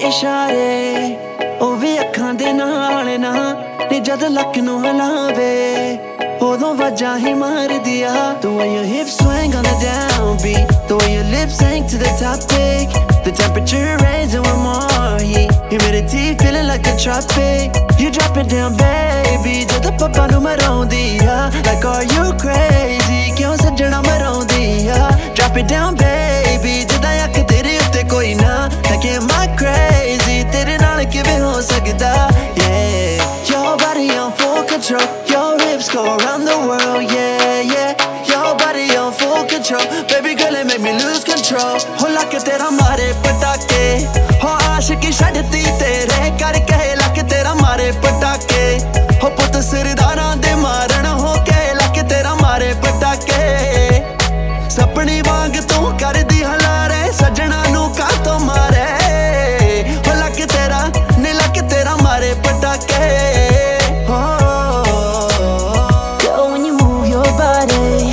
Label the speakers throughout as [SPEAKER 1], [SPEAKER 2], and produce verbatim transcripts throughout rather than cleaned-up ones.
[SPEAKER 1] इशारे ਉਹ ਵੀ ਅੱਖਾਂ ਦੇ ਨਾਲ ਨਾ ਨੀ ਜਦ ਲੱਕ ਨੂੰ ਹਲਾਵੇ ਉਦੋਂ ਵਾਜਾਂ ਹੀ ਮਾਰਦੀ ਆ The way your hips swing on the downbeat The way your lips hang to the topic The temperature raising one more heat Humidity feeling like a tropic You drop it down baby ਜਦ ਪੱਪਾ ਨੂੰ ਮਰਾਉਂਦੀ ਆ Like are you crazy ਕਿਉਂ ਸੱਜਣਾ ਮਰਾਉਂਦੀ ਆ Drop it down baby ਜਦਾਂ ਅੱਖ ਤੇਰੇ ਉੱਤੇ ਕੋਈ ਨਾ Like am I crazy ਤੇਰੇ ਨਾਲ ਕਿਵੇਂ ਹੋ ਸਕਦਾ Yeah Your body on full control Your hips go around the world Yeah yeah Your body on full control Baby girl it make me lose control ਹੋ ਲੱਕ ਤੇਰਾ ਮਾਰੇ ਪਟਾਕੇ ਹੋ ਆਸ਼ਕੀ ਛੱਡਤੀ ਤੇਰੇ ਕਰਕੇ ਲੱਕ ਤੇਰਾ ਮਾਰੇ ਪਟਾਕੇ ਹੋ ਪੁੱਤ ਸਰਦਾਰਾਂ ਦੇ ਮਾਰਨ ਹੋ ਕੇ ਲੱਕ ਤੇਰਾ ਮਾਰੇ ਪਟਾਕੇ ਸਪਣੀ ਵਾਂਗ ਤੂੰ ਕਰਦੀ ਹਲਾਰੇ ਸੱਜਣਾ ਨੂੰ ਕਾਤੋਂ ਮਾਰੇ ਹੋ ਲੱਕ ਤੇਰਾ ਨੀ ਲੱਕ ਤੇਰਾ ਮਾਰੇ ਪਟਾਕੇ
[SPEAKER 2] Girl, when you move your body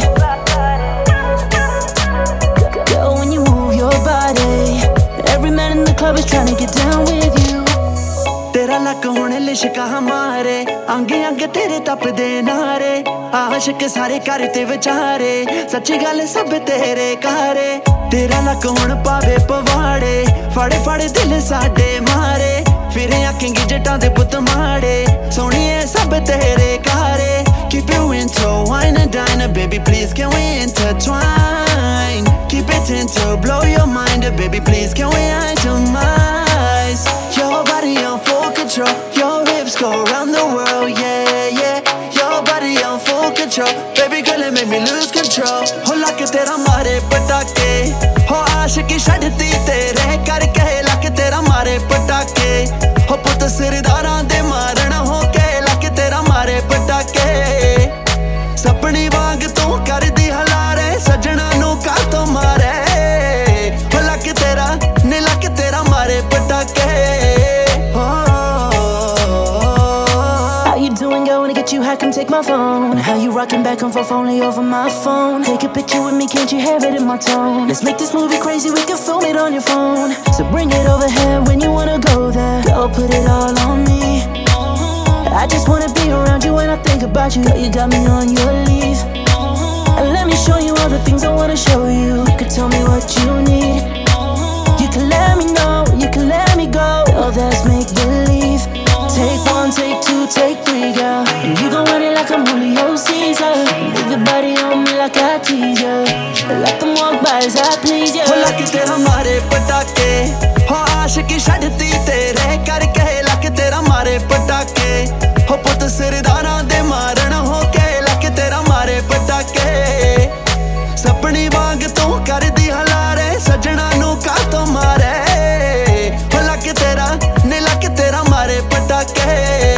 [SPEAKER 2] Girl, when you move your body Every man in the club is trying to get down with you
[SPEAKER 1] ਤੇਰਾ ਲੱਕ ਹੁਣ ਲਿਸ਼ਕਾ ਹਮਾਰੇ ਅੰਗ ਅੰਗ ਤੇਰੇ ਤਪਦੇ ਨਾਰੇ ਆਸ਼ਕ ਸਾਰੇ ਘਰ ਤੇ ਵਿਚਾਰੇ ਸੱਚੀ ਗੱਲ ਸਭ ਤੇਰੇ ਕਾਰੇ ਤੇਰਾ ਲੱਕ ਹੁਣ ਪਾਵੇ ਪਵਾੜੇ ਫੜੇ ਫੜੇ ਦਿਲ ਸਾਡੇ ਮਾਰੇ ਫਿਰ ਆਖੇਂਗੀ ਜੱਟਾਂ ਦੇ ਪੁੱਤ ਮਾੜੇ ਸੋਹਣੀਏ ਸਭ ਤੇਰੇ ਕਾਰੇ Keep you into wine and dine Baby please can we intertwine Keep it into blow your mind Baby please can we itemize Your body on full control Your hips go around the world Yeah yeah Your body on full control Baby girl it make me lose control ਹੋ ਲੱਕ ਤੇਰਾ ਮਾਰੇ ਪਟਾਕੇ ਹੋ ਆਸ਼ਕੀ ਛੱਡਤੀ ਤੇਰੇ ਕਰਕੇ ਲੱਕ ਤੇਰਾ ਮਾਰੇ ਪਟਾਕੇ ਹੋ ਪੁੱਤ ਸਰਦਾਰਾਂ ਦੇ ਮਾਰਨ ਹੋ ਕੇ ਲੱਕ ਤੇਰਾ ਮਾਰੇ ਪਟਾਕੇ ਸਪਣੀ ਵਾਂਗ ਤੂੰ ਕਰਦੀ ਹਲਾਰੇ ਸੱਜਣਾ ਨੂੰ ਕਾਤੋਂ ਮਾਰੇ ਹੋ ਲੱਕ ਤੇਰਾ ਨੀ ਲੱਕ ਤੇਰਾ ਮਾਰੇ ਪਟਾਕੇ
[SPEAKER 2] How you doing, girl? Wanna get you high, come take my phone How you rocking back and forth only over my phone Take a picture with me, can't you hear it in my tone Let's make this movie crazy, we can film it on your phone So bring it over here when you wanna go there Girl, put it all on me I just wanna be around you when I think about you Girl, you got me on your leave And let me show you all the things I wanna show you You can tell me what you need You can let me know, you can let me go Oh, that's make-believe Take one, take two, take three, girl And you gon' run it like I'm Julio Caesar Move your body on me like I tease ya Let them walk by as I please ya
[SPEAKER 1] ਹੋ ਲੱਕ ਤੇਰਾ ਮਾਰੇ ਪਟਾਕੇ ਹੋ ਆਸ਼ਕੀ ਛੱਡਤੀ ਤੇਰੇ ਕਰਕੇ ਲੱਕ ਤੇਰਾ ਮਾਰੇ ਪਟਾਕੇ ਹੋ ਪੁੱਤ ਸਰਦਾਰਾਂ ਦੇ ਮਾਰਨ ਹੋ ਕੇ ਲੱਕ ਤੇਰਾ ਮਾਰੇ ਪਟਾਕੇ ਸਪਣੀ ਵਾਂਗ ਤੂੰ ਕਰਦੀ ਹਲਾਰੇ ਸੱਜਣਾ ਨੂੰ ਕਾਤੋਂ ਮਾਰੇ ਹੋ ਲੱਕ ਤੇਰਾ ਨੀ ਲੱਕ ਤੇਰਾ ਮਾਰੇ ਪਟਾਕੇ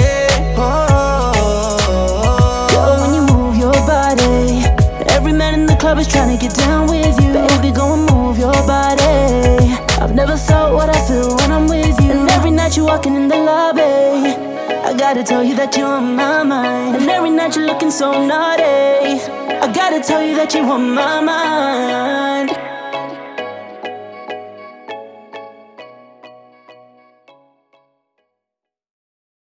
[SPEAKER 2] Girl, when you move your body Every man in the club is trying to get down with you Baby, go and move your body I've never felt what I feel when I'm with you And every night you're walking in the lobby I gotta tell you that you're on my mind And every night you're looking so naughty I gotta tell you that you're on my mind